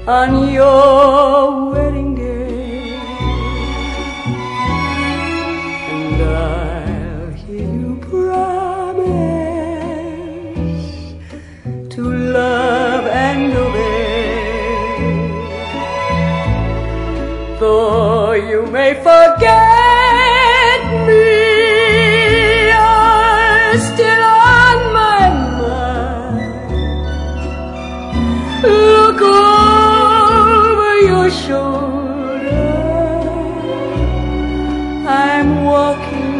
on your wedding day, and I'll hear you promise to love and obey, though you may forget me, you're still on my mind. Look over your shoulder, I'm walking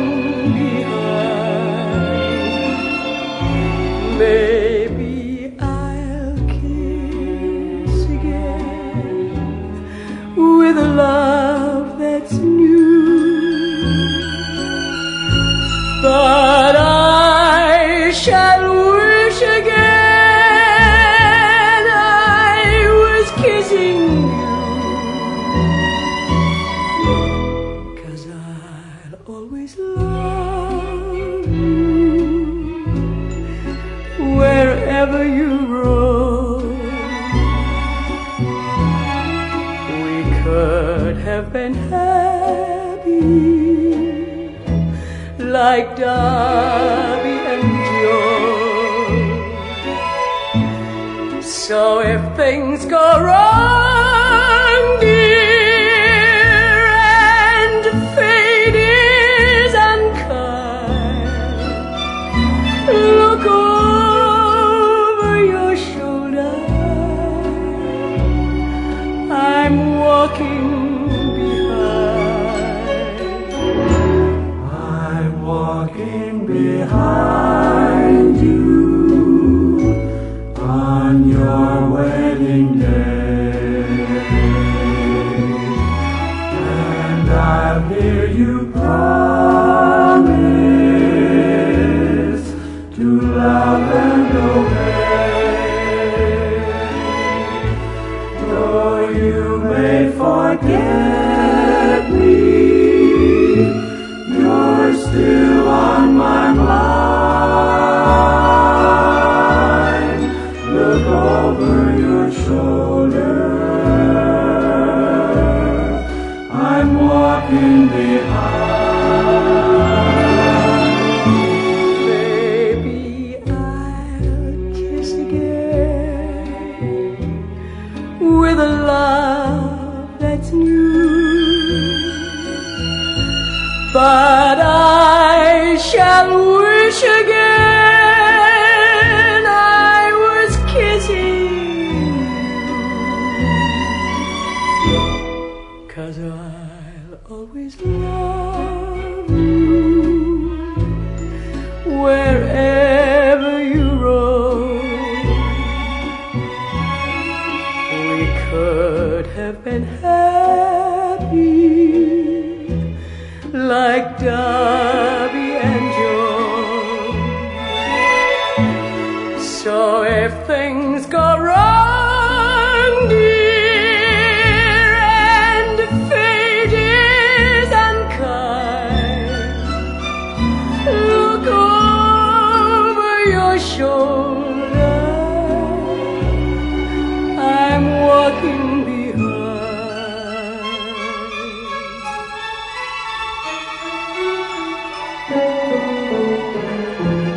behind. Maybe I'll kiss again with a love that's new, but I shall wish again I was kissing you, 'cause I'll always love you wherever you roam. We could have been happy like Darby and Joan. So if things go wrong, dear, and fate is unkind, look over your shoulder, I'm walking walking behind you on your wedding day, and I'll hear you promise to love and obey, though you may forget me, you're still on my mind. Look over your shoulder, I'm walking behind. Maybe I'll kiss again with a love that's new, but I shall wish again I was kissing you, 'cause I'll always love you wherever you roam. We could have been happy like Darby and Joan. So if things go wrong, dear, and fate is unkind, look over your shoulder, I'm walking behind.